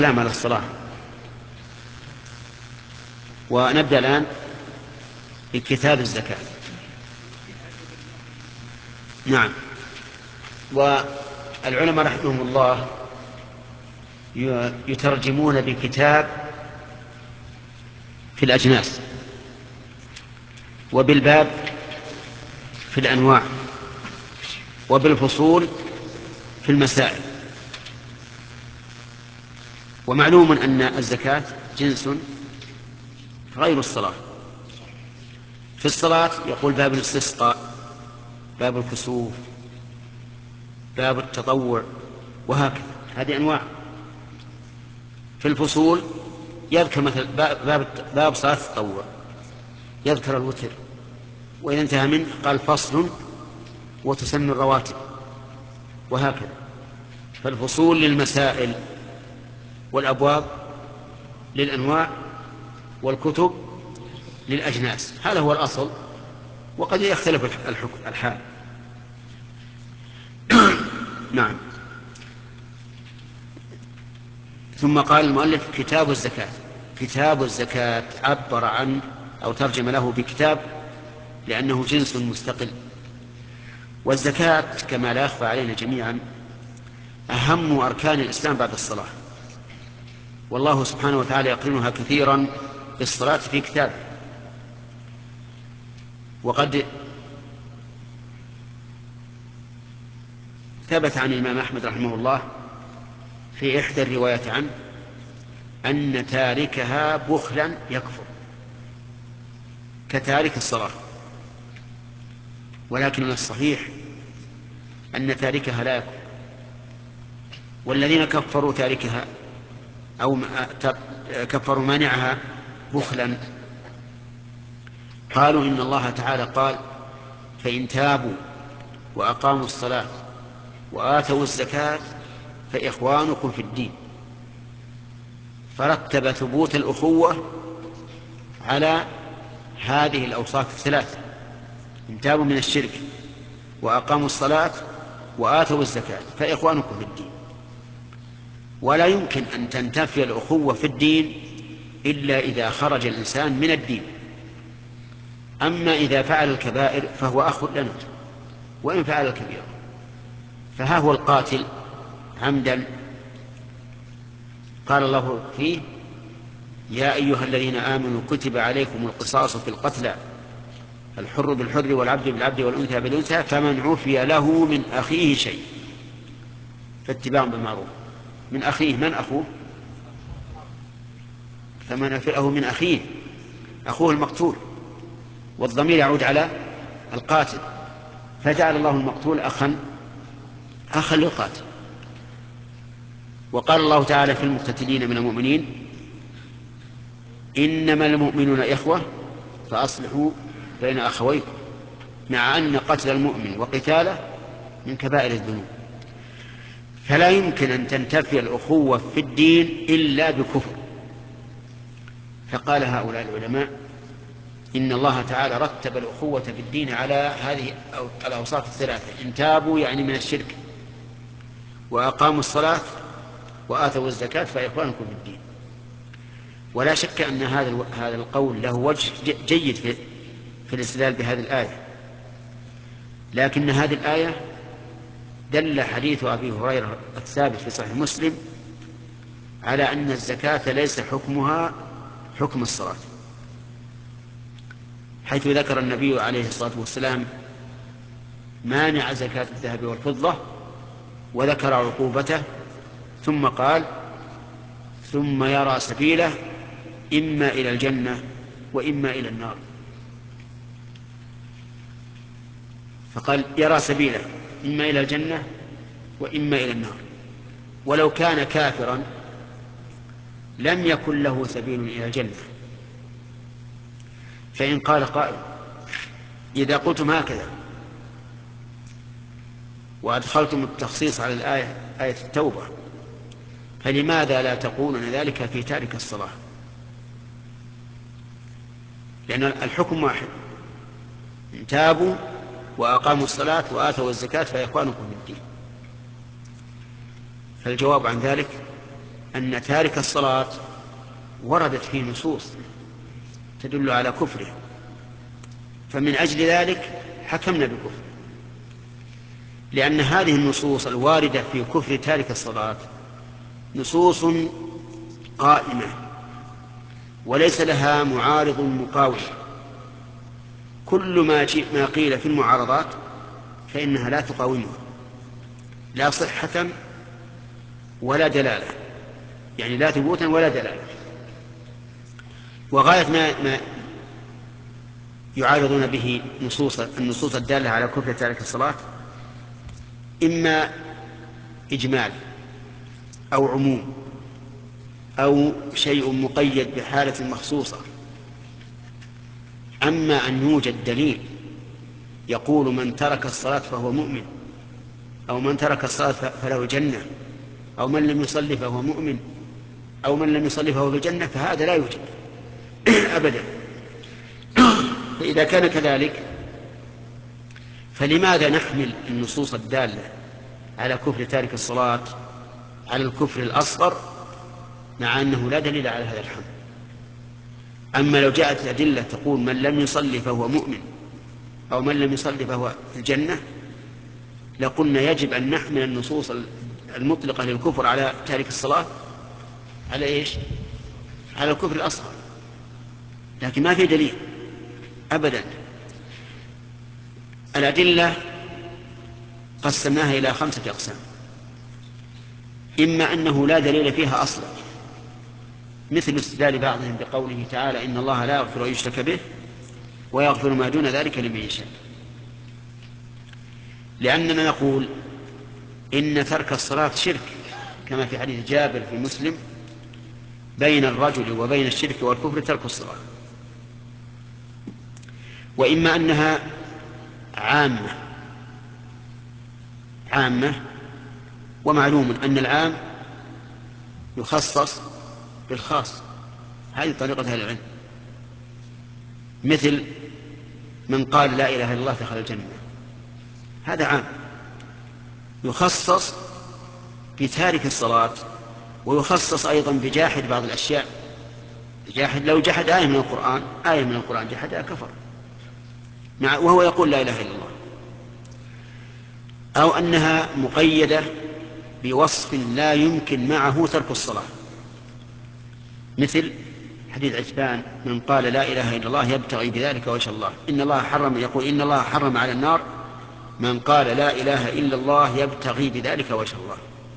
السلام على الصلاة. ونبدأ الآن بكتاب الزكاة. نعم. والعلماء رحمهم الله يترجمون بكتاب في الأجناس، وبالباب في الأنواع، وبالفصول في المسائل. ومعلوم أن الزكاة جنس غير الصلاة. في الصلاة يقول باب الاستسقاء، باب الكسوف، باب التطوع، وهكذا، هذه أنواع. في الفصول يذكر مثل باب صلاة التطوع، يذكر الوتر، وإذا انتهى منه قال فصل وتسمى الرواتب، وهكذا. فالفصول للمسائل، والأبواب للأنواع، والكتب للأجناس. هذا هو الأصل، وقد يختلف الحال. نعم. ثم قال المؤلف كتاب الزكاة. كتاب الزكاة عبر عن أو ترجم له بكتاب لأنه جنس مستقل. والزكاة كما لا يخفى علينا جميعا أهم أركان الإسلام بعد الصلاة، والله سبحانه وتعالى يقرنها كثيرا بالصلاة في كتابه. وقد ثبت عن الإمام أحمد رحمه الله في إحدى الروايات عنه أن تاركها بخلا يكفر كتارك الصلاة، ولكن الصحيح أن تاركها لا يكفر. والذين كفروا تاركها أو كفروا مانعها بخلا قالوا إن الله تعالى قال فإن تابوا وأقاموا الصلاة وآتوا الزكاة فإخوانكم في الدين، فرتب ثبوت الأخوة على هذه الأوصاف الثلاثة: إن تابوا من الشرك وأقاموا الصلاة وآتوا الزكاة فإخوانكم في الدين. ولا يمكن أن تنتفي الأخوة في الدين إلا إذا خرج الإنسان من الدين. أما إذا فعل الكبائر فهو أخ لنا وإن فعل الكبير. فها هو القاتل عمدا قال الله فيه يا أيها الذين آمنوا كتب عليكم القصاص في القتلى الحر بالحر والعبد بالعبد والأنثى بالأنثى فمن عفي له من أخيه شيء فاتباع بالمعروف. من أخيه، من أخوه؟ فمن عفي له من أخيه، أخوه المقتول، والضمير يعود على القاتل، فجعل الله المقتول أخا للقاتل. وقال الله تعالى في المقتتلين من المؤمنين إنما المؤمنون إخوة فأصلحوا بين أخويكم، مع أن قتل المؤمن وقتاله من كبائر الذنوب. فلا يمكن أن تنتفي الأخوة في الدين إلا بكفر. فقال هؤلاء العلماء إن الله تعالى رتب الأخوة في الدين على هذه الأوصاف الثلاثة: إن تابوا يعني من الشرك، وأقاموا الصلاة، وآتوا الزكاة فإخوانكم في الدين. ولا شك أن هذا القول له وجه جيد في الاستدلال بهذه الآية، لكن هذه الآية دل حديث أبي هريرة الثابت في صحيح مسلم على أن الزكاة ليس حكمها حكم الصلاة، حيث ذكر النبي عليه الصلاة والسلام مانع زكاة الذهب والفضة وذكر عقوبته، ثم قال ثم يرى سبيله إما إلى الجنة وإما إلى النار. فقال يرى سبيله إما إلى الجنة وإما إلى النار. ولو كان كافرا لم يكن له سبيل إلى الجنة. فإن قال قائل إذا قلتم هكذا وأدخلتم التخصيص على الآية آية التوبة فلماذا لا تقولون ذلك في تارك الصلاة؟ لأن الحكم واحد: إن تابوا وأقاموا الصلاة وآتوا الزكاة فإخوانكم في الدين. فالجواب عن ذلك أن تارك الصلاة وردت فيه نصوص تدل على كفره، فمن أجل ذلك حكمنا بكفر، لأن هذه النصوص الواردة في كفر تارك الصلاة نصوص قائمة وليس لها معارض مقاوم. كل ما قيل في المعارضات فإنها لا تقاومها، لا صحة ولا دلالة، يعني لا ثبوتا ولا دلالة. وغاية ما يعارضون به النصوص الدالة على كفر تارك الصلاة إما إجمال أو عموم أو شيء مقيد بحالة مخصوصة. أما أن يوجد دليل يقول من ترك الصلاة فهو مؤمن، أو من ترك الصلاة فله جنة، أو من لم يصلي فهو مؤمن، أو من لم يصلي فهو في الجنة، فهذا لا يوجد أبدا. فإذا كان كذلك فلماذا نحمل النصوص الدالة على كفر تارك الصلاة على الكفر الأصغر مع أنه لا دليل على هذا الحمل؟ أما لو جاءت الأدلة تقول من لم يصلي فهو مؤمن أو من لم يصلي فهو في الجنة لقلنا يجب أن نحمل النصوص المطلقة للكفر على تارك الصلاة على إيش؟ على الكفر الأصغر. لكن ما في دليل أبدا. الأدلة قسمناها إلى 5 أقسام: إما أنه لا دليل فيها أصلا، مثل استدلال بعضهم بقوله تعالى إن الله لا يغفر أن يشرك به ويغفر ما دون ذلك لمن يشاء، لأننا نقول إن ترك الصلاة شرك، كما في حديث جابر في مسلم: بين الرجل وبين الشرك والكفر ترك الصلاة. وإما أنها عامة، ومعلوم أن العام يخصص بالخاص، هذه طريقة أهل العلم، مثل من قال لا إله إلا الله دخل الجنة، هذا عام يخصص بتارك الصلاة، ويخصص أيضا بجاحد بعض الأشياء. لو جحد آية من القرآن جحدها كفر وهو يقول لا إله إلا الله. أو أنها مقيدة بوصف لا يمكن معه ترك الصلاة، مثل حديث عتبان: من قال لا إله إلا الله يبتغي بذلك وجه الله، يقول إن الله حرم على النار من قال لا إله إلا الله يبتغي بذلك وجه الله.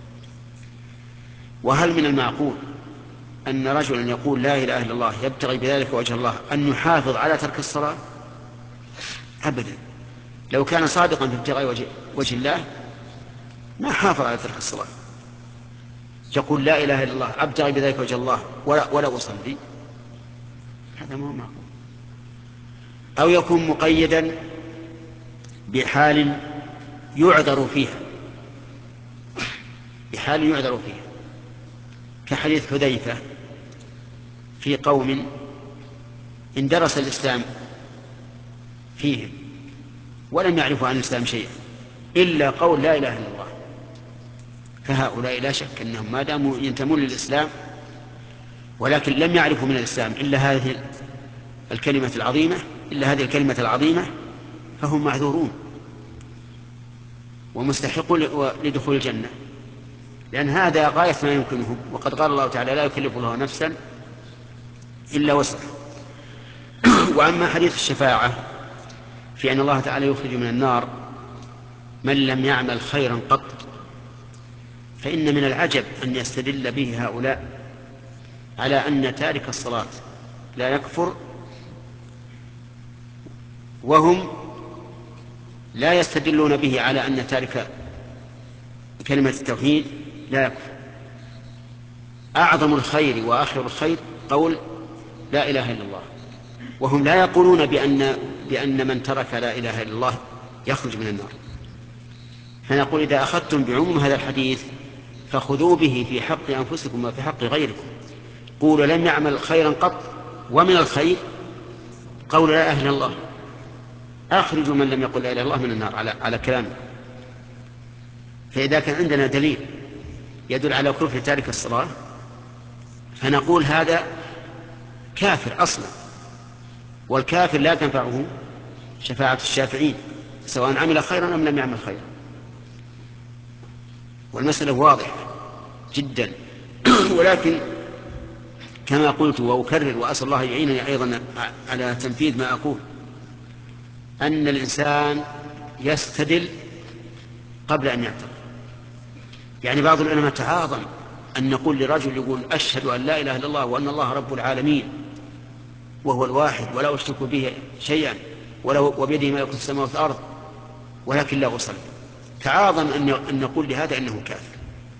وهل من المعقول أن رجلا يقول لا إله إلا الله يبتغي بذلك وجه الله أن يحافظ على ترك الصلاة؟ أبدا. لو كان صادقا في ابتغاء وجه الله ما حافظ على ترك الصلاة. يقول لا إله إلا الله أبتغي بذلك وجه الله ولا أصلي، هذا ما هو معقول. أو يكون مقيدا بحال يعذر فيها، كحديث حذيفة في قوم اندرس الإسلام فيهم ولم يعرفوا عن الإسلام شيئا إلا قول لا إله إلا الله، فهؤلاء لا شك أنهم ما داموا ينتمون للإسلام ولكن لم يعرفوا من الإسلام إلا هذه الكلمة العظيمة فهم معذورون ومستحقون لدخول الجنة، لأن هذا غاية ما يمكنهم. وقد قال الله تعالى: لا يكلف الله نفسا إلا وسعها. وأما حديث الشفاعة في أن الله تعالى يخرج من النار من لم يعمل خيرا قط، فإن من العجب أن يستدل به هؤلاء على أن تارك الصلاة لا يكفر، وهم لا يستدلون به على أن تارك كلمة التوحيد لا يكفر. أعظم الخير وآخر الخير قول لا إله إلا الله، وهم لا يقولون بأن من ترك لا إله إلا الله يخرج من النار. فنقول: إذا أخذتم بعموم هذا الحديث فخذوا به في حق أنفسكم وفي حق غيركم. قولوا لم يعمل خيرا قط، ومن الخير قول لا إله إلا الله، أخرجوا من لم يقل لا إله إلا الله من النار على كلامه. فإذا كان عندنا دليل يدل على كفر تارك الصلاة فنقول هذا كافر أصلا، والكافر لا تنفعه شفاعة الشافعين سواء عمل خيرا أم لم يعمل خيرا. والمسألة واضحة جدا. ولكن كما قلت وأكرر وأسأل الله يعينني أيضا على تنفيذ ما أقول، أن الإنسان يستدل قبل أن يعترف. يعني بعض العلماء تعاظم أن نقول لرجل يقول أشهد أن لا إله إلا الله وأن الله رب العالمين وهو الواحد ولا أشرك به شيئا وبيده ملكوت السماوات والأرض ولكن لا أصلي، تعاظم أن نقول لهذا إنه كافر.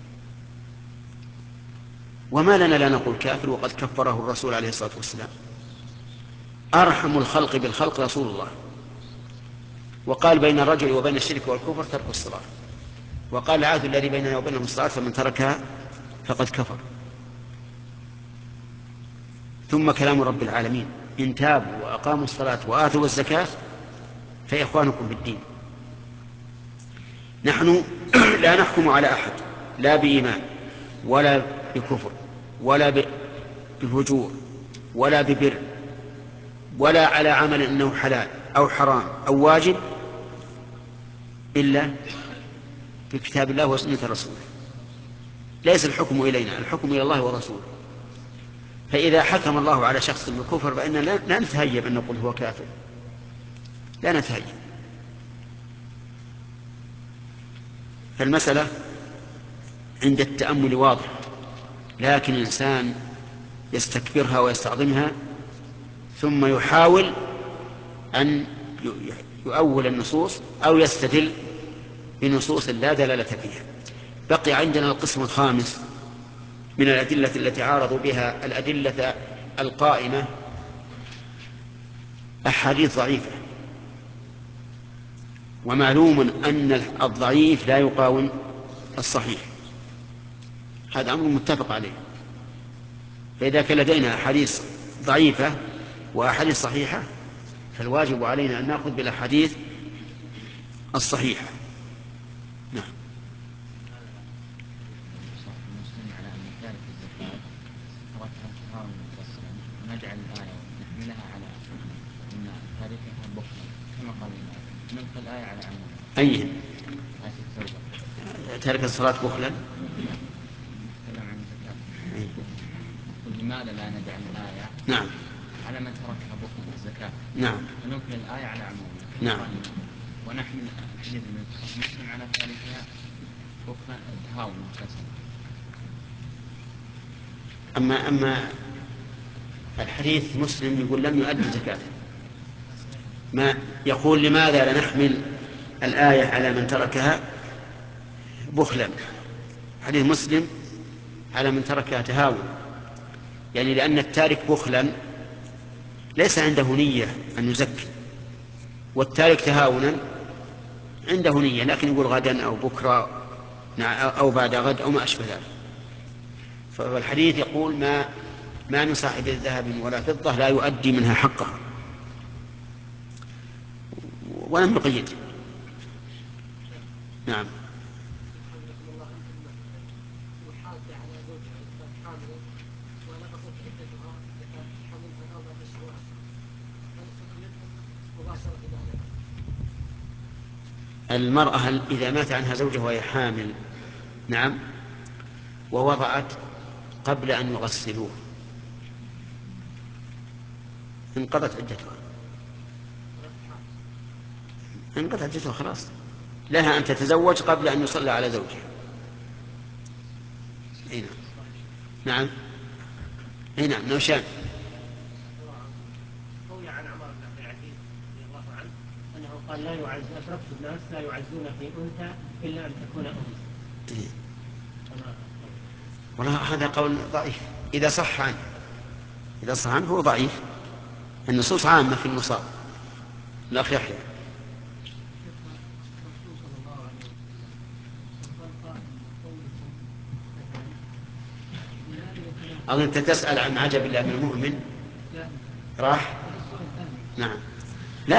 وما لنا لا نقول كافر وقد كفره الرسول عليه الصلاة والسلام. أرحم الخلق بالخلق رسول الله، وقال بين الرجل وبين الشرك والكفر ترك الصلاة، وقال العهد الذي بيننا وبينهم الصلاة فمن تركها فقد كفر. ثم كلام رب العالمين إن تابوا وأقاموا الصلاة وآتوا الزكاة فإخوانكم بالدين. نحن لا نحكم على أحد لا بإيمان ولا بكفر ولا بفجور ولا ببر ولا على عمل أنه حلال أو حرام أو واجب إلا في كتاب الله وسنة رسوله. ليس الحكم إلينا، الحكم إلى الله ورسوله. فإذا حكم الله على شخص بالكفر فإننا لا نتهيب أن نقول هو كافر، لا نتهيب. فالمسألة عند التأمل واضح، لكن الإنسان يستكبرها ويستعظمها ثم يحاول أن يؤول النصوص أو يستدل بنصوص لا دلالة فيها. بقي عندنا القسم الخامس من الأدلة التي عارضوا بها الأدلة القائمة، أحاديث ضعيفة. ومعلوم أن الضعيف لا يقاوم الصحيح، هذا أمر متفق عليه. فإذا كان لدينا أحاديث ضعيفة وأحاديث صحيحة فالواجب علينا أن نأخذ بالأحاديث الصحيحة. نعم. نجعل الآية ونحملها على أن تاركها بخلا كما قال الله، نلقي الآية على عموم. أي آية التوبة ترك الصلاة بخلا. نتكلم عن الزكاة. لماذا لا نجعل الآية نعم على من تركها بخلا الزكاة؟ نعم. ونلقي الآية على عمومها. نعم. ونحمل الحديث من مسلم على تاركها بخلا تهاونا كسلا. أما الحديث مسلم يقول لم يؤدي زكاته، ما يقول لماذا لا نحمل الآية على من تركها بخلا. حديث مسلم على من تركها تهاون، يعني لأن التارك بخلا ليس عنده نية أن يزكي، والتارك تهاونا عنده نية لكن يقول غدا أو بكرة أو بعد غد أو ما أشبه ذلك. فالحديث يقول ما من صاحب ذهب ولا فضة لا يؤدي منها حقها، ولم يقيد. نعم. المرأة إذا مات عنها زوجها وهي حامل، نعم، ووضعت قبل أن يغسلوه انقضت عدتها، انقضت عدتها خلاص، لها أن تتزوج قبل أن يصلى على زوجها. هنا. نعم. هنا نوشان. روي عن عمر بن عبد العزيز رضي الله عنه انه قال لا يعز، اتركت الناس لا يعزون في انثى الا ان تكون انثى. والله هذا قول ضعيف إذا صح عنه، إذا صح عنه هو ضعيف. النصوص عامة في المصاب. الأخ يحيى. أظن أنت تسأل عن عجب الله من المؤمن راح. نعم. لا.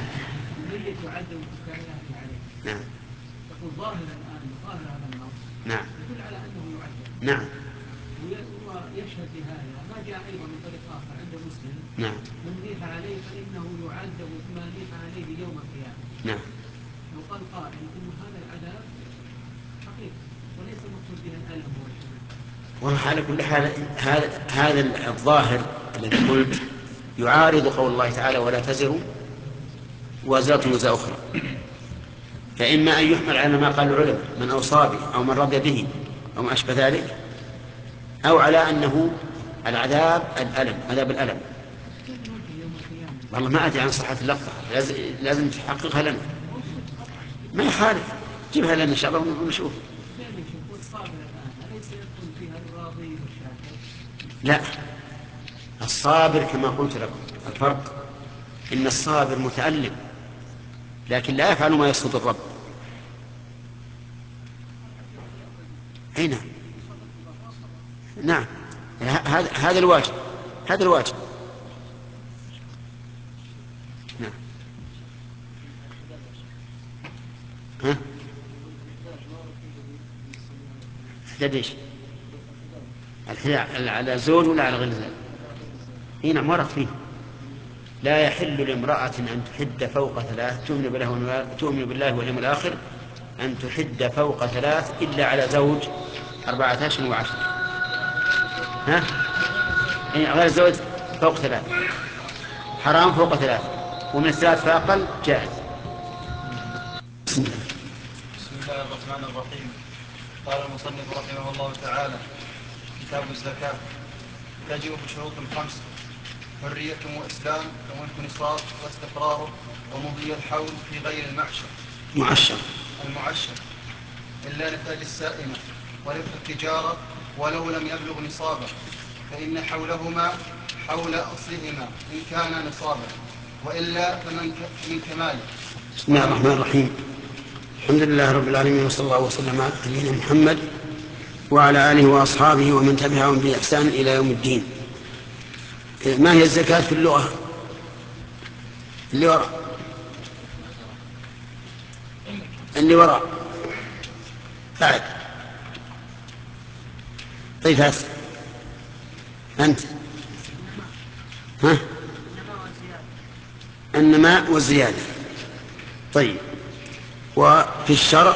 نعم. يقول ظاهر الآن ظاهر هذا النص نعم. يدل على أنه يعذب. نعم. ويشمل يشهد لهذا ما جاء أيضا من طريق آخر عند مسلم نعم من نيح عليه فإنه يعذب بما نيح عليه يوم القيامة. نعم. لو قال قائل إن هذا العذاب حقيقي وليس المقصود به الألم والحزن. والله على كل حال هذا الظاهر الذي قلت يعارض قول الله تعالى ولا تزر وازرة وزر أخرى، فإما أن يحمل على ما قال العلماء من أوصى به أو من رضي به أو ما أشبه ذلك، أو على أنه العذاب الألم، عذاب الألم. والله ما أدري عن صحة اللفظة، لازم تحققها لنا. ما يخالف، جيبها لنا إن شاء الله ونشوف. لا، الصابر كما قلت لكم الفرق إن الصابر متألم لكن لا يفعل ما يسخط الرب. هنا نعم، هذا الواجب، هذا الواجب. نعم. ها؟ احتاج ايش؟ الحداد على زوج ولا على غير زوج؟ هنا مرض فيه. لا يحل لامرأة أن تحد فوق ثلاث تؤمن بالله واليوم الآخر أن تحد فوق ثلاث إلا على زوج 14 و10. ها؟ غير زوج فوق ثلاث حرام، فوق ثلاث، ومن الثلاث فأقل جائز. بسم الله الرحمن الرحيم. قال المصنف رحمه الله تعالى: كتاب الزكاة تجب بشروط 5: حرية وإسلام وملك نصاب واستقراره ومضي الحول في غير المعشر إلا نتاج السائمة وربح التجارة ولو لم يبلغ نصابا، فإن حولهما حول أصلهما إن كان نصابا، وإلا فمن كماله. بسم الله الرحمن الرحيم. الحمد لله رب العالمين، وصلى الله وسلم على نبينا محمد وعلى آله وأصحابه ومن تبعهم بإحسان إلى يوم الدين. ما هي الزكاة في اللغة؟ اللي وراء بعد. طيب هات أنت. ها؟ النماء والزيادة. طيب، وفي الشرع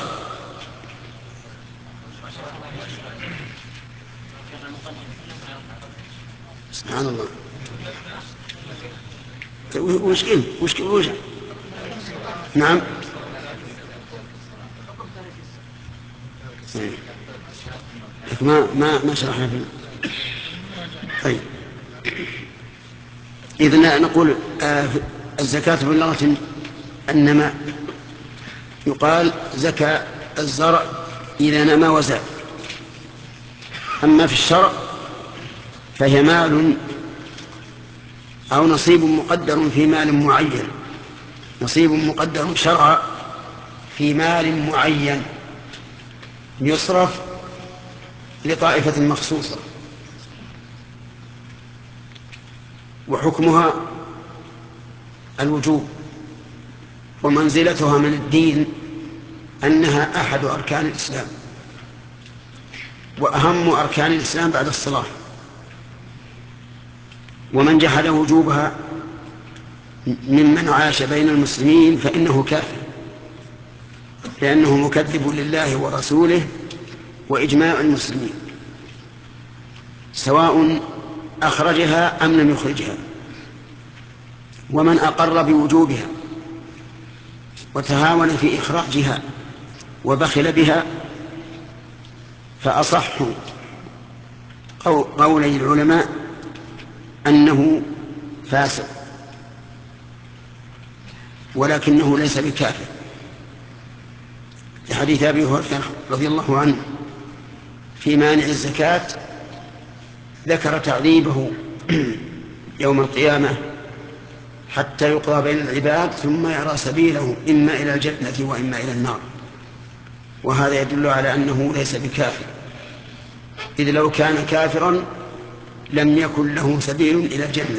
سبحان الله. وش نعم. ما شرحنا فيه. طيب، إذن نقول الزكاة باللغة النماء. يقال زكى الزرع إذا نما وزاد. أما في الشرع فهي مال أو نصيب مقدر في مال معين، نصيب مقدر شرعا في مال معين يصرف لطائفة مخصوصة، وحكمها الوجوب، ومنزلتها من الدين أنها أحد أركان الإسلام وأهم أركان الإسلام بعد الصلاة. ومن جحد وجوبها ممن عاش بين المسلمين فإنه كافر، لأنه مكذب لله ورسوله وإجماع المسلمين، سواء أخرجها أم لم يخرجها. ومن أقر بوجوبها وتهاون في إخراجها وبخل بها فأصح قولي العلماء أنه فاسق، ولكنه ليس بكافر، لحديث أبي هريرة رضي الله عنه في مانع الزكاة ذكر تعذيبه يوم القيامة حتى يقضى بين العباد ثم يرى سبيله إما إلى الجنة وإما إلى النار. وهذا يدل على أنه ليس بكافر، إذ لو كان كافرا لم يكن له سبيل إلى الجنة.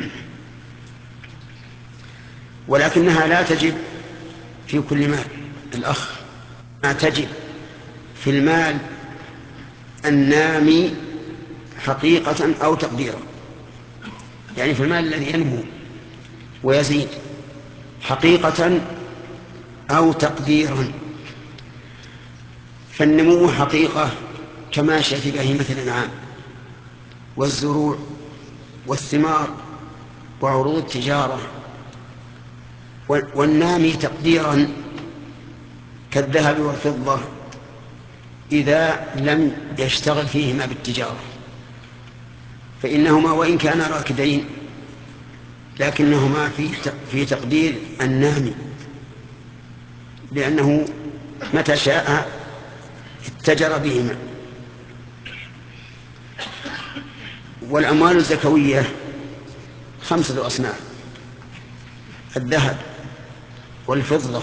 ولكنها لا تجب في كل مال الأخ، ما تجب في المال النامي حقيقة أو تقديرا، يعني في المال الذي ينمو ويزيد حقيقة أو تقديرا. فالنمو حقيقة كماشية بهيمة الأنعام والزروع والثمار وعروض التجارة، والنامي تقديرا كالذهب والفضة إذا لم يشتغل فيهما بالتجارة، فإنهما وإن كانا راكدين لكنهما في تقدير النامي، لأنه متى شاء اتجر بهما. والأموال الزكوية 5 أصناف: الذهب والفضة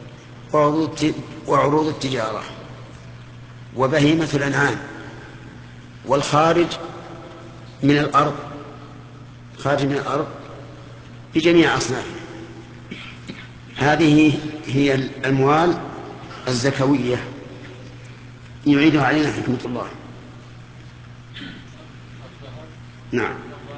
وعروض التجارة وبهيمة الأنعام والخارج من الأرض، خارج من الأرض بجميع أصنافه. هذه هي الأموال الزكوية. يعيدها علينا حكمة الله. نعم.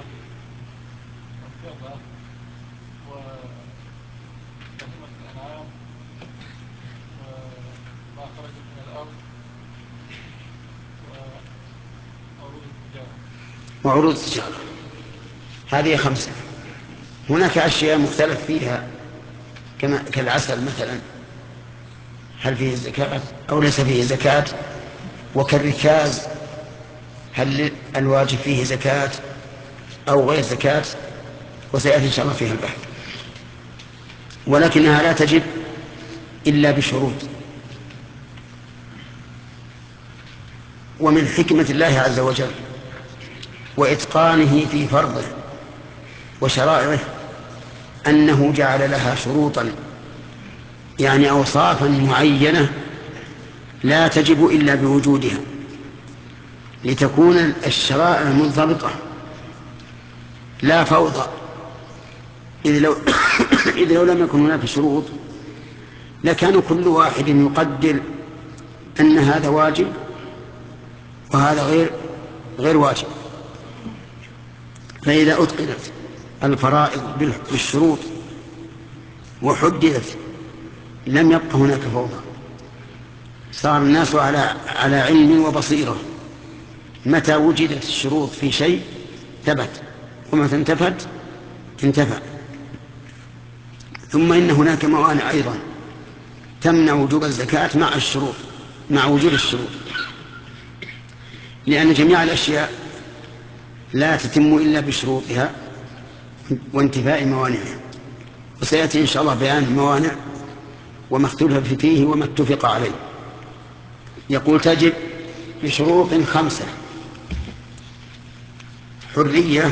وعروض التجارة هذه 5. هناك أشياء مختلف فيها كالعسل مثلا، هل فيه زكاة أو ليس فيه زكاة، وكالركاز هل الواجب فيه زكاة أو غير زكاة، وسيأتي إن شاء الله فيها البحث. ولكنها لا تجب إلا بشروط. ومن حكمة الله عز وجل وإتقانه في فرضه وشرائعه أنه جعل لها شروطا، يعني أوصافا معينة لا تجب إلا بوجودها، لتكون الشرائع منضبطة لا فوضى. إذ لو لم يكن هناك شروط لكان كل واحد يقدر أن هذا واجب وهذا غير واجب. فإذا أتقنت الفرائض بالشروط وحددت لم يبق هناك فوضى، صار الناس على علم وبصيرة. متى وجدت الشروط في شيء ثبت، ومتى انتفت انتفى. ثم إن هناك موانع أيضا تمنع وجوب الزكاة مع وجود الشروط، لأن جميع الأشياء لا تتم إلا بشروطها وانتفاء موانعها. وسيأتي إن شاء الله بيان الموانع وما اختلف فيه وما اتفق عليه. يقول تجب بشروط 5: حرية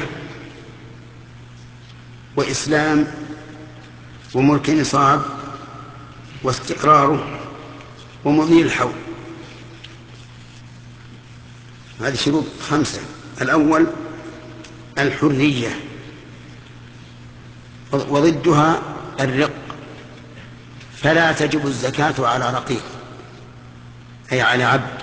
وإسلام وملك نصاب واستقراره ومضي الحول. هذه شروط 5. الأول الحرية، وضدها الرق، فلا تجب الزكاة على رقيق أي على عبد،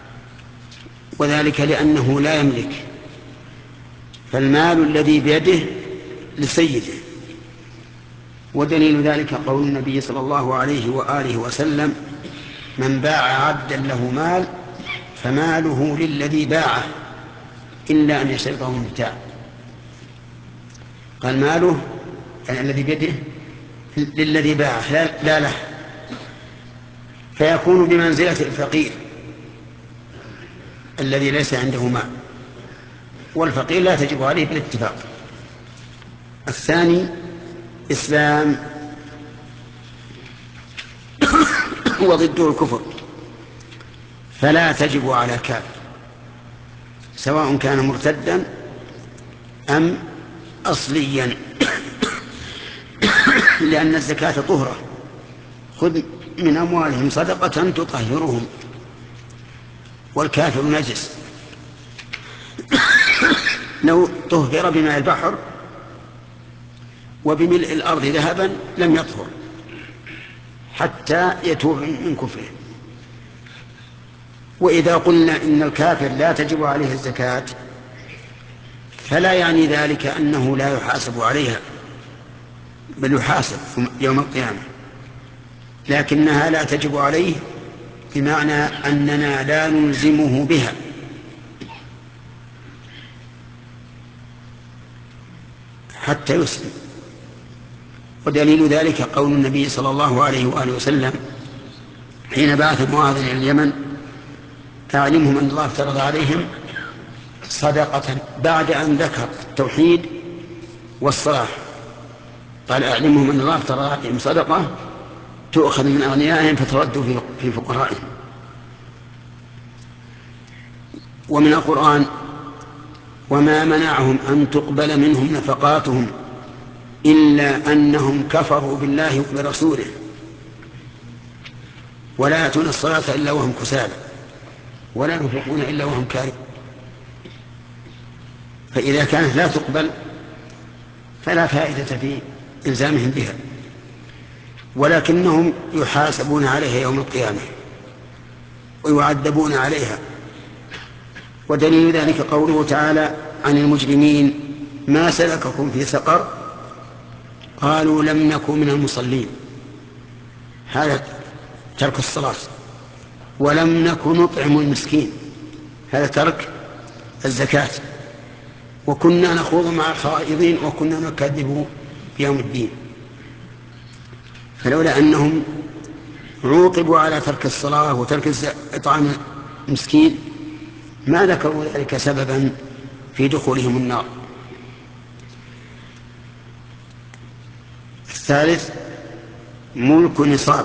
وذلك لأنه لا يملك، فالمال الذي بيده لسيده. ودليل ذلك قول النبي صلى الله عليه وآله وسلم: من باع عبدا له مال فماله للذي باعه إلا أن يشترطه المبتاع. قال ماله يعني الذي بيده للذي باعه لا له، فيكون بمنزلة الفقير الذي ليس عنده مال، والفقير لا تجب عليه بالاتفاق. الثاني إسلام، وضده الكفر، فلا تجب على كافر سواء كان مرتدا أم أصليا، لأن الزكاة طهرة: خذ من أموالهم صدقة تطهرهم، والكافر نجس لو طهر بماء البحر وبملء الأرض ذهبا لم يطهر حتى يتوب من كفره. وإذا قلنا إن الكافر لا تجب عليه الزكاة فلا يعني ذلك أنه لا يحاسب عليها، بل يحاسب يوم القيامة، لكنها لا تجب عليه، بمعنى أننا لا نلزمه بها. حتى يسلم. ودليل ذلك قول النبي صلى الله عليه وآله وسلم حين بعث معاذ إلى اليمن: أعلمهم أن الله افترض عليهم صدقة، بعد أن ذكر التوحيد والصلاة قال: أعلمهم أن الله افترض عليهم صدقة تؤخذ من أغنيائهم فترد في فقرائهم. ومن القرآن: وما منعهم أن تقبل منهم نفقاتهم إلا أنهم كفروا بالله وبرسوله ولا يأتون الصلاة إلا وهم كسالى ولا ينفقون إلا وهم كارهون. فإذا كانت لا تقبل فلا فائدة في إلزامهم بها، ولكنهم يحاسبون عليها يوم القيامة ويعذبون عليها. ودليل ذلك قوله تعالى عن المجرمين: ما سلككم في سقر؟ قالوا لم نكن من المصلين، هذا ترك الصلاة. ولم نكن نطعم المسكين، هذا ترك الزكاة. وكنا نخوض مع الخائضين وكنا نكذب بيوم الدين. فلولا أنهم عوقبوا على ترك الصلاة وترك إطعام المسكين ما ذكروا ذلك سببا في دخولهم النار. الثالث: ملك نصاب.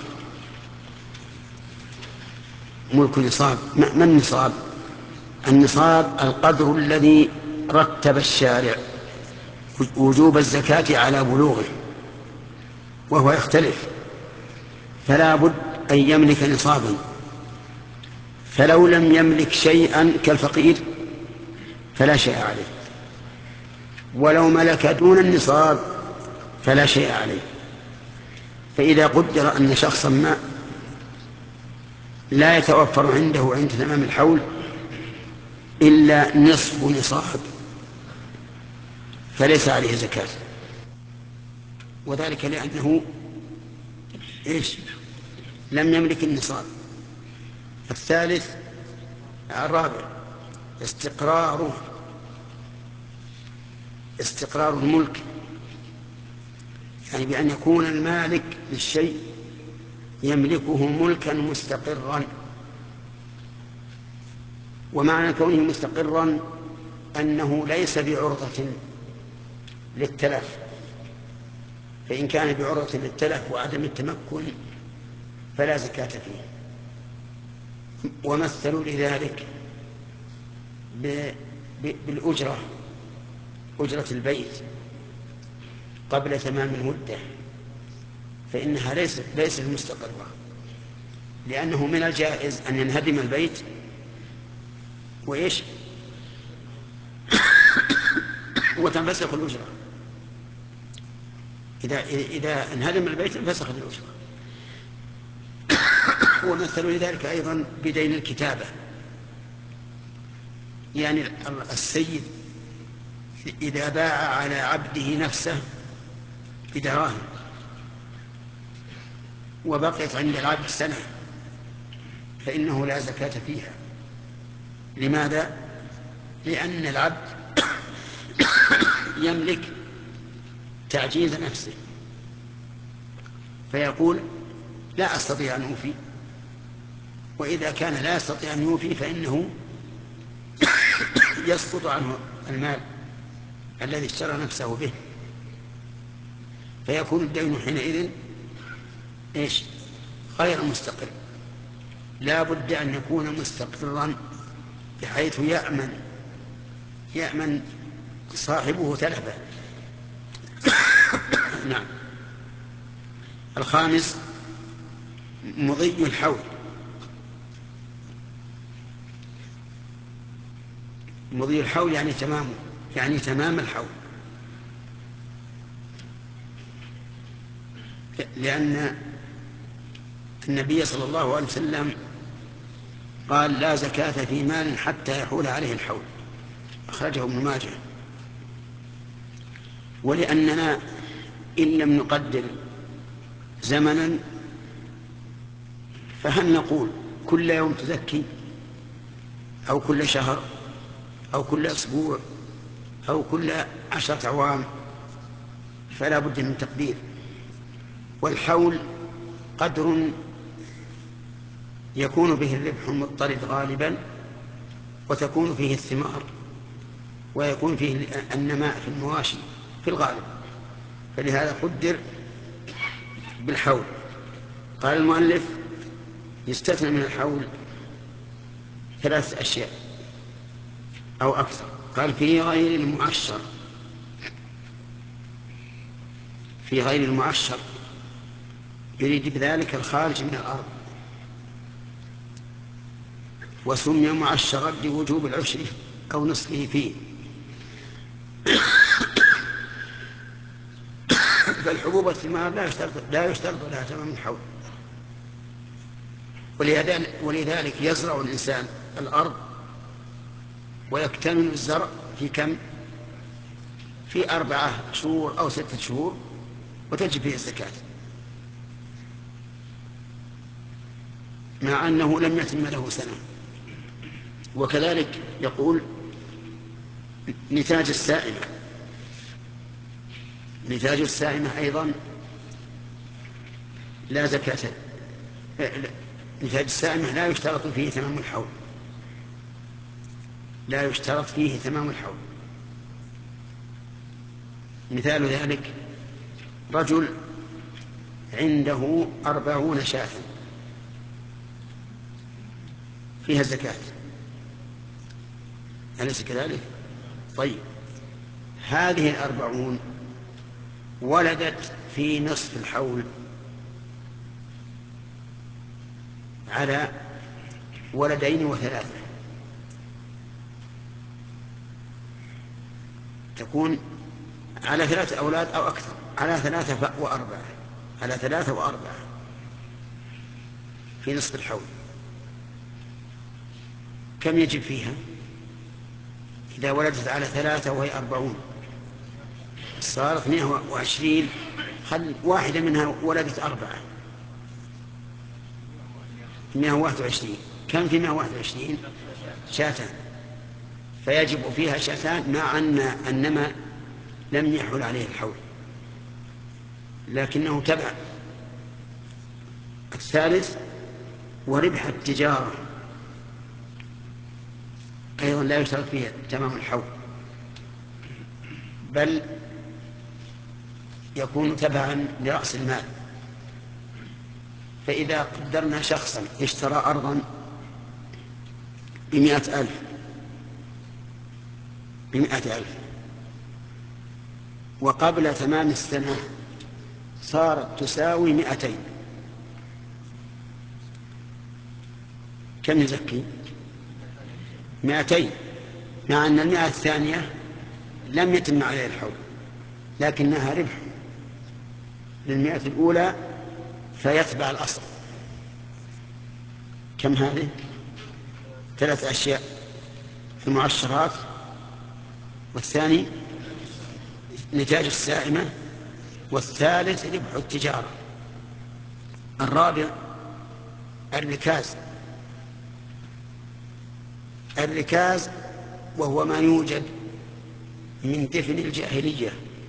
ملك نصاب، ما النصاب؟ النصاب القدر الذي رتب الشارع وجوب الزكاة على بلوغه، وهو يختلف، فلا بد أن يملك نصابا. فلو لم يملك شيئا كالفقير فلا شيء عليه، ولو ملك دون النصاب فلا شيء عليه. فإذا قدر أن شخصا ما لا يتوفر عنده عند تمام الحول إلا نصف نصاب فليس عليه زكاة، وذلك لأنه لم يملك النصاب. الثالث الرابع: استقرار الملك، يعني بأن يكون المالك للشيء يملكه ملكا مستقرا. ومعنى كونه مستقرا أنه ليس بعرضة للتلف، فإن كان بعرضة للتلف وعدم التمكن فلا زكاة فيه. ومثلوا لذلك بالأجرة، أجرة البيت قبل تمام المدة، فإنها ليست مستقرة، لأنه من الجائز أن ينهدم البيت وتنفسخ الأجرة. إذا انهدم البيت انفسخت الأجرة. ومثلوا لذلك أيضا بدين الكتابة، يعني السيد إذا باع على عبده نفسه بدراهم وبقيت عند العبد سنة فإنه لا زكاة فيها. لماذا؟ لأن العبد يملك تعجيز نفسه، فيقول لا أستطيع أن أوفي. وإذا كان لا يستطيع أن يوفي فإنه يسقط عنه المال الذي اشترى نفسه به، فيكون الدين حينئذ غير مستقر. لا بد أن يكون مستقرا بحيث يأمن صاحبه تلفه. نعم. الخامس: مضي الحول. مضي الحول يعني تمامه، يعني تمام الحول، لأن النبي صلى الله عليه وسلم قال: لا زكاة في مال حتى يحول عليه الحول، أخرجه ابن ماجه. ولأننا إن لم نقدر زمنا فهل نقول كل يوم تزكي أو كل شهر أو كل أسبوع أو كل 10 أعوام؟ فلا بد من تقدير. والحول قدر يكون به الربح المضطرد غالبا، وتكون فيه الثمار، ويكون فيه النماء في المواشي في الغالب، فلهذا قدر بالحول. قال المؤلف يستثنى من الحول 3 أشياء أو أكثر. قال في غير المعشر. في غير المعشر يريد بذلك الخارج من الأرض، وسمي معشرا لوجوب العشر أو نصفه فيه. فالحبوب والثمار لا يشترط لها تمام الحول، ولذلك يزرع الإنسان الأرض ويكتمل الزرع في كم؟ في 4 شهور أو 6 شهور، وتجب فيه الزكاة، مع أنه لم يتم له سنة. وكذلك يقول نتاج السائمة. نتاج السائمة أيضا لا زكاة. نتاج السائمة لا يشترط فيه تمام الحول، لا يشترط فيه تمام الحول. مثال ذلك رجل عنده 40 شاة فيها زكاة، أليس كذلك؟ طيب، هذه 40 ولدت في نصف الحول على 2 و3، تكون على 3 أولاد أو أكثر، على 3 و4، على 3 و4 في نصف الحول. كم يجب فيها إذا ولدت على 3 وهي 40؟ صارت 120. خل واحدة منها ولدت 4، 121. كم في 121؟ 2 شاة، فيجب فيها 2 مع أن النمى لم يحول عليه الحول، لكنه تبع. الثالث وربح التجارة أيضا لا يشترط فيه تمام الحول، بل يكون تبعا لرأس المال. فإذا قدرنا شخصا اشترى أرضا ب100,000 وقبل تمام السنة صارت تساوي 200، كم يزكي؟ 200، مع أن 100 الثانية لم يتم عليها الحول، لكنها ربح لل100 الأولى فيتبع الأصل. كم هذه؟ 3 أشياء في المعشرات، والثاني نتاج السائمة، والثالث ربح التجارة، الرابع الركاز وهو ما يوجد من دفن الجاهلية،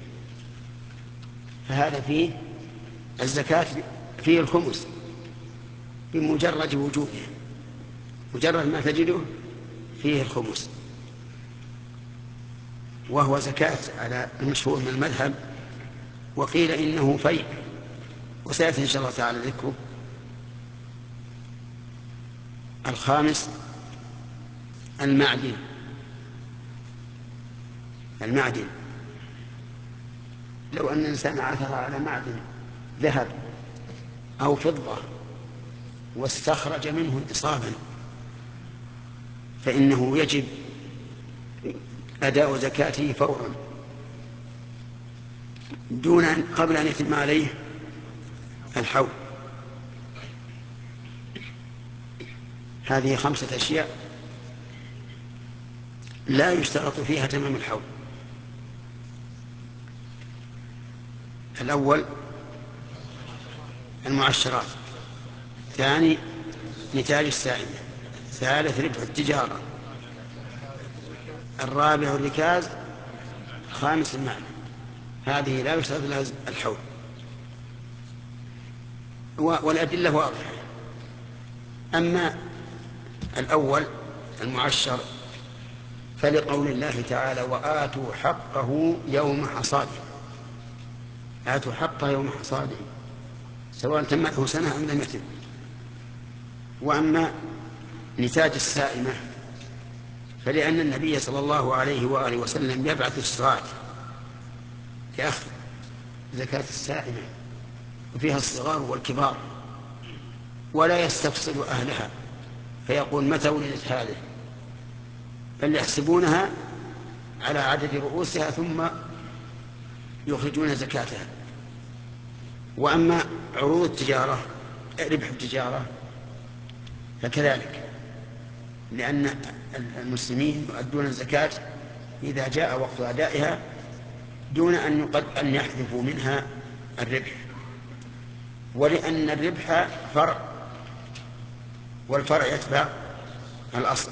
فهذا فيه الزكاة، فيه الخمس بمجرد وجوده، مجرد ما تجده فيه الخمس، وهو زكاة على المشهور من المذهب، وقيل إنه فيء، وسيأتي إن شاء الله تعالى ذكره. الخامس المعدن. لو أن الإنسان عثر على معدن ذهب أو فضة واستخرج منه نصابا فإنه يجب أداء زكاته فورا قبل أن يتم عليه الحول. هذه 5 أشياء لا يشترط فيها تمام الحول. الأول المعشرات، ثاني نتاج السائمة، ثالث ربح التجارة، الرابع الركاز، خامس المعنى. هذه لا يشترط لها الحول، والأدلة واضحة. أما الأول المعشر فلقول الله تعالى: وآتوا حقه يوم حصاده. آتوا حقه يوم حصاده سواء تمته سنة أم لم يتم. وأما نتاج السائمة فلأن النبي صلى الله عليه وآله وسلم يبعث الساعة لأخذ زكاة السائمة، وفيها الصغار والكبار، ولا يستفصل أهلها فيقول متى ولدت هذه، بل يحسبونها على عدد رؤوسها ثم يخرجون زكاتها. وأما عروض التجارة ربح التجارة فكذلك، لأن المسلمين يؤدون الزكاة إذا جاء وقت أدائها دون أن يحذفوا منها الربح، ولأن الربح فرع، والفرع يتبع الأصل.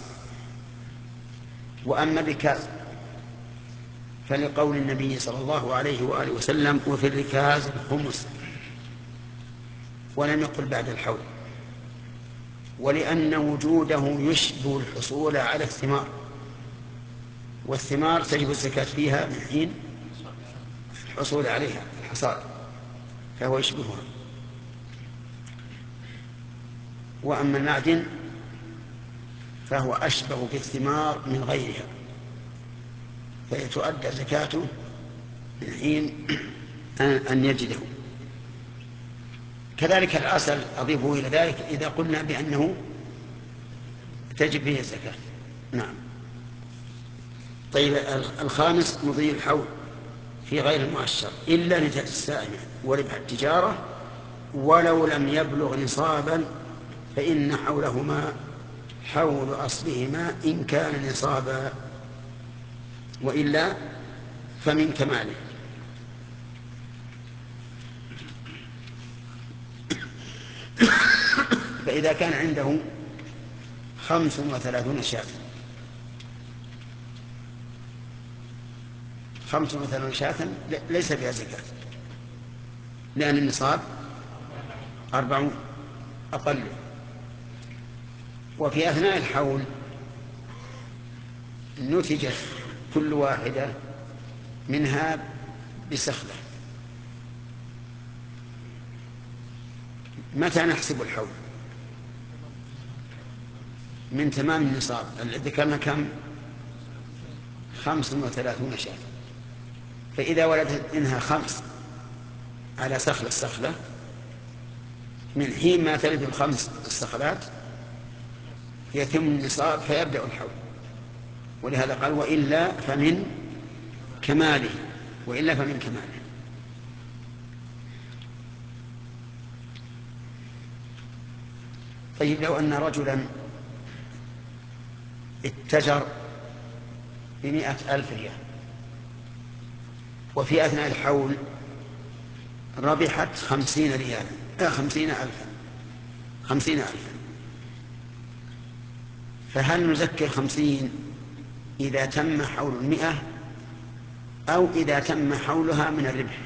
وأما الركاز فلقول النبي صلى الله عليه وآله وسلم: وفي الركاز الخمس، ولم يقل بعد الحول، ولأن وجوده يشبه الحصول على الثمار، والثمار تجب الزكاة فيها من حين الحصول عليها الحصاد، فهو يشبهها. وأما المعدن فهو أشبه بالثمار من غيرها، فتؤدى زكاته من حين أن يجده. كذلك العسل أضيفه إلى ذلك إذا قلنا بأنه تجب فيه الزكاة. نعم. طيب، الخامس مضي الحول في غير المعشر إلا نتاج السائمة وربح التجارة ولو لم يبلغ نصابا، فإن حولهما حول أصلهما إن كان نصابا، وإلا فمن كماله. فإذا كان عنده 35 شاة، 35 شاة ليس فيها زكاة، لأن النصاب 40 أقل. وفي أثناء الحول نتجت كل واحدة منها بسخلة. متى نحسب الحول؟ من تمام النصاب. ذكرنا كم؟ 35 شاة. فإذا ولدت منها 5 على سخل السخلة، من حين ما تلد ال5 السخلات يتم النصاب فيبدأ الحول. ولهذا قال: وإلا فمن كماله، وإلا فمن كماله. طيب، لو أن رجلا اتجر ب100,000 ريال، وفي أثناء الحول ربحت 50 ريالا 50,000، فهل نزكي 50 إذا تم حول 100 أو إذا تم حولها من الربح؟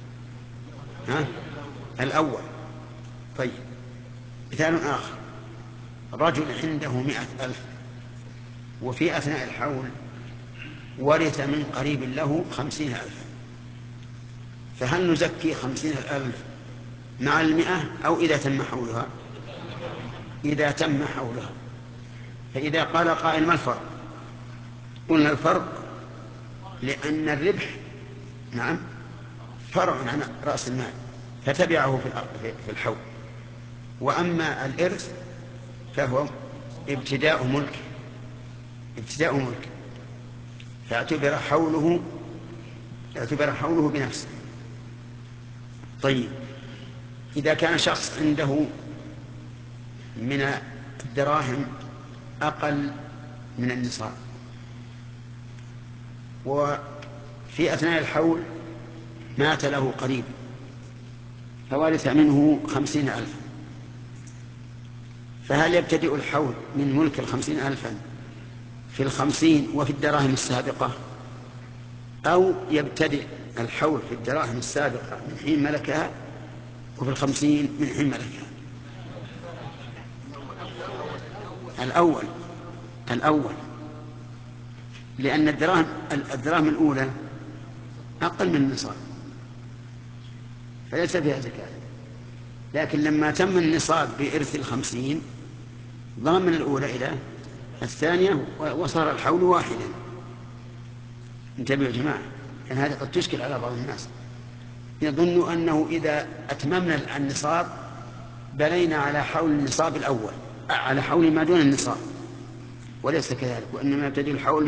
الأول. طيب، مثال آخر: رجل عنده 100,000 وفي أثناء الحول ورث من قريب له 50,000، فهل نزكي 50,000 مع 100 أو إذا تم حولها؟ إذا تم حولها. فإذا قال قائل: ما الفرق؟ قلنا: الفرق لأن الربح فرع عن رأس المال فتبعه في الحول، وأما الإرث فهو ابتداء ملك، فاعتبر حوله بنفسه. طيب، إذا كان شخص عنده من الدراهم أقل من النصاب، وفي أثناء الحول مات له قريب فورث منه 50,000، فهل يبتدئ الحول من ملك 50,000 في 50 وفي الدراهم السابقة، أو يبتدئ الحول في الدراهم السابقة من حين ملكها وفي 50 من حين ملكها؟ الأول، لأن الدراهم الأولى أقل من النصاب فليس فيها زكاة، لكن لما تم النصاب بإرث 50 ضم من الأولى إلى الثانية وصار الحول واحدا. انتبهوا يا جماعة، لأن هذه قد تشكل على بعض الناس، يظن أنه إذا أتممنا النصاب بنينا على حول النصاب الأول، على حول ما دون النصاب، وليس كذلك، وإنما يبتدئ الحول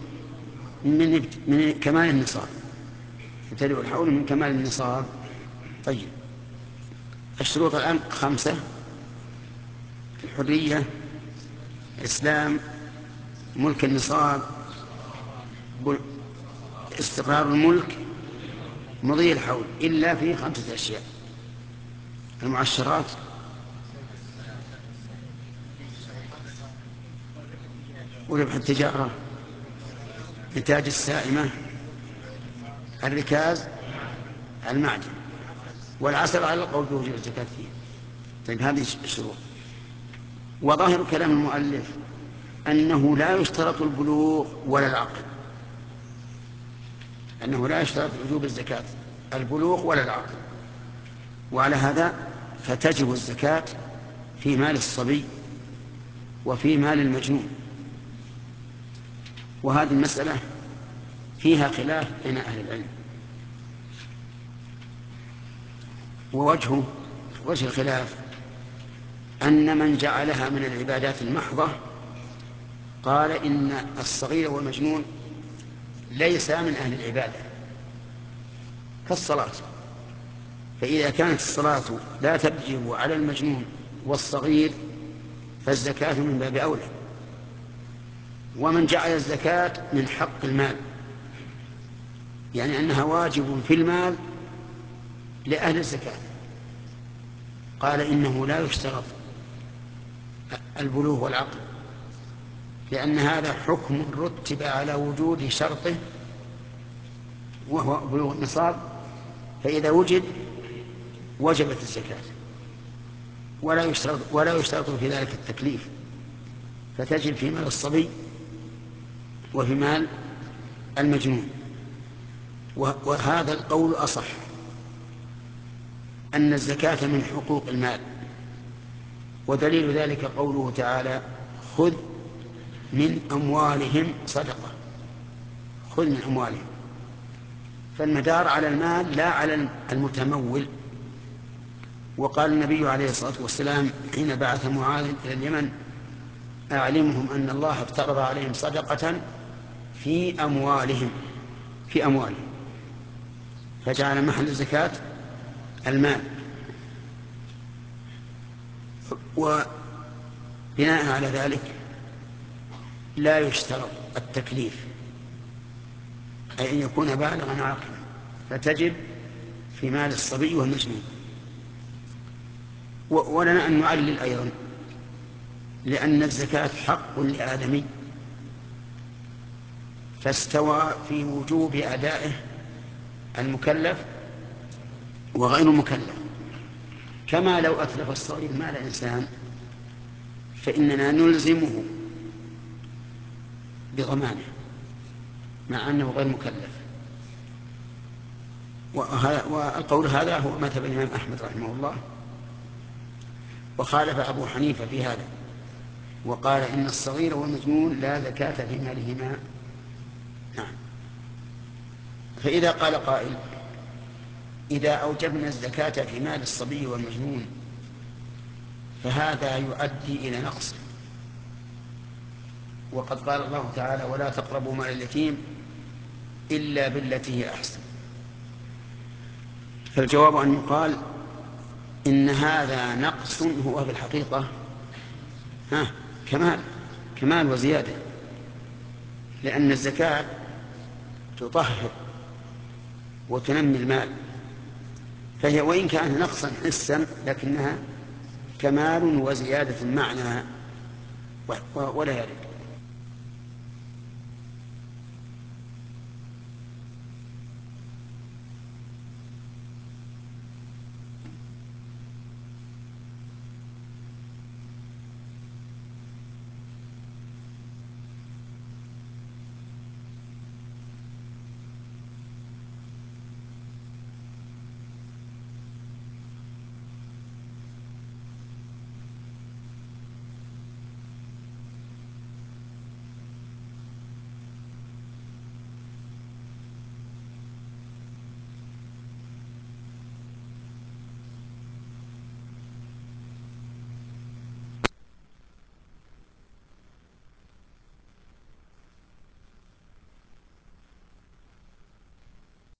من كمال النصاب، يبتدئ الحول من كمال النصاب. طيب، الشروط الآن 5: الحرية، الإسلام، ملك النصاب، استقرار الملك، مضي الحول، إلا في 5 أشياء: المعشرات، وربح التجارة، نتاج السائمة، الركاز، المعدن، والعسل على القول بوجوب الزكاة فيه. طيب، هذه الشروط. وظاهر كلام المؤلف أنه لا يشترط البلوغ ولا العقل، أنه لا يشترط وجوب الزكاة البلوغ ولا العقل، وعلى هذا فتجب الزكاة في مال الصبي وفي مال المجنون. وهذه المسألة فيها خلاف بين أهل العلم، ووجه الخلاف أن من جعلها من العبادات المحضة قال إن الصغير والمجنون ليس من أهل العبادة كالصلاة، فإذا كانت الصلاة لا تجب على المجنون والصغير فالزكاة من باب أولى. ومن جعل الزكاة من حق المال، يعني أنها واجب في المال لأهل الزكاة، قال إنه لا يشترط البلوغ والعقل، لأن هذا حكم رتب على وجود شرطه وهو بلوغ النصاب، فإذا وجد وجبت الزكاة، ولا يشترط في ذلك التكليف، فتجب في مال الصبي وفي مال المجنون. وهذا القول أصح، أن الزكاة من حقوق المال، ودليل ذلك قوله تعالى: خذ من أموالهم صدقة. خذ من أموالهم، فالمدار على المال لا على المتمول. وقال النبي عليه الصلاة والسلام حين بعث معاذ إلى اليمن: أعلمهم أن الله افترض عليهم صدقة في أموالهم، فجعل محل الزكاة المال. وبناء على ذلك لا يشترط التكليف، أي أن يكون بالغا عاقلا، فتجب في مال الصبي والمجنون. ولنا أن نعلل أيضا، لأن الزكاة حق لآدمي، فاستوى في وجوب أدائه المكلف وغير المكلف، كما لو أتلف الصغير مال إنسان فإننا نلزمه بضمانه مع أنه غير مكلف. والقول هذا هو مذهب الإمام أحمد رحمه الله، وخالف أبو حنيفة في هذا، وقال إن الصغير والمجنون لا زكاة في مالهما. نعم. فإذا قال قائل: إذا أوجبنا الزكاة في مال الصبي والمجنون فهذا يؤدي إلى نقص، وقد قال الله تعالى: ولا تقربوا مال اليتيم إلا بالتي هي أحسن. فالجواب أن يقال إن هذا نقص هو في الحقيقة كمال وزيادة، لأن الزكاة تطهر وتنمي المال، فهي وإن كانت نقصا حسا لكنها كمال وزيادة معنى ولا يرد.